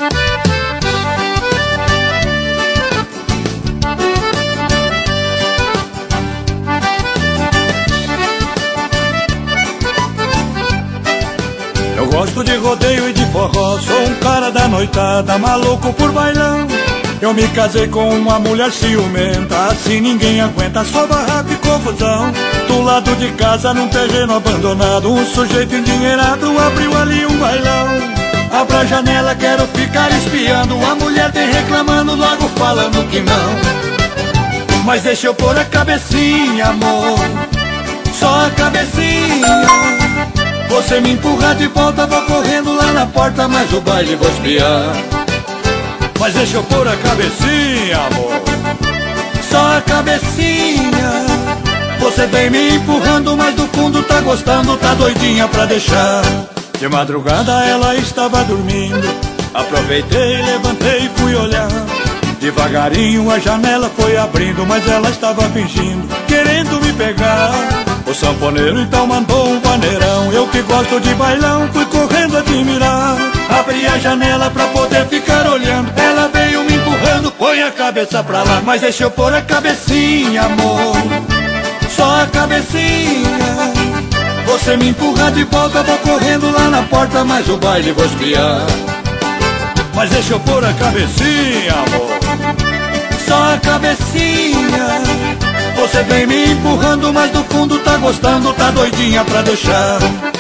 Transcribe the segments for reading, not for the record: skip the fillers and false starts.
Eu gosto de rodeio e de forró, sou um cara da noitada, maluco por bailão. Eu me casei com uma mulher ciumenta, assim ninguém aguenta, só barraco e confusão. Do lado de casa, num terreno abandonado, um sujeito endinheirado abriu ali um bailão. Abra a janela, quero ficar espiando, a mulher vem reclamando, logo falando que não. Mas deixa eu pôr a cabecinha, amor, só a cabecinha. Você me empurra de volta, vou correndo lá na porta, mas o baile vou espiar. Mas deixa eu pôr a cabecinha, amor, só a cabecinha. Você vem me empurrando, mas do fundo tá gostando, tá doidinha pra deixar. De madrugada ela estava dormindo, aproveitei, levantei e fui olhar. Devagarinho a janela foi abrindo, mas ela estava fingindo, querendo me pegar. O sanfoneiro então mandou um vaneirão, eu que gosto de bailão fui correndo admirar. Abri a janela pra poder ficar olhando, ela veio me empurrando, põe a cabeça pra lá. Mas deixa eu pôr a cabecinha, amor, só a cabecinha. Você me empurra de volta, vou correndo lá na porta, mas o baile vou espiar. Mas deixa eu pôr a cabecinha, amor, só a cabecinha. Você vem me empurrando, mas do fundo tá gostando, tá doidinha pra deixar.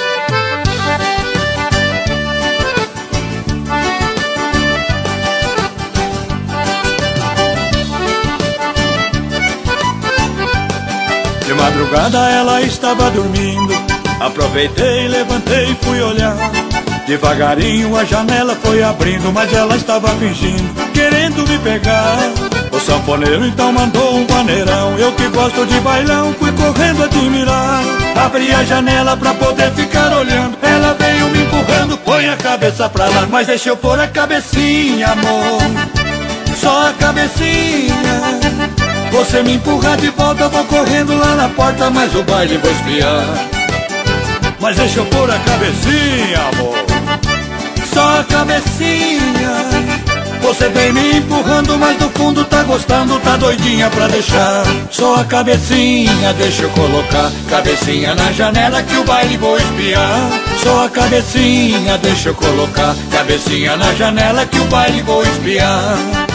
De madrugada ela estava dormindo, aproveitei, levantei e fui olhar. Devagarinho a janela foi abrindo, mas ela estava fingindo, querendo me pegar. O sanfoneiro então mandou um vaneirão, eu que gosto de bailão fui correndo admirar. Abri a janela pra poder ficar olhando, ela veio me empurrando, põe a cabeça pra lá. Mas deixa eu pôr a cabecinha, amor, só a cabecinha. Você me empurra de volta, vou correndo lá na porta, mas o baile vou espiar. Mas deixa eu pôr a cabecinha, amor, só a cabecinha. Você vem me empurrando, mas do fundo tá gostando, tá doidinha pra deixar. Só a cabecinha, deixa eu colocar, cabecinha na janela que o baile vou espiar. Só a cabecinha, deixa eu colocar, cabecinha na janela que o baile vou espiar.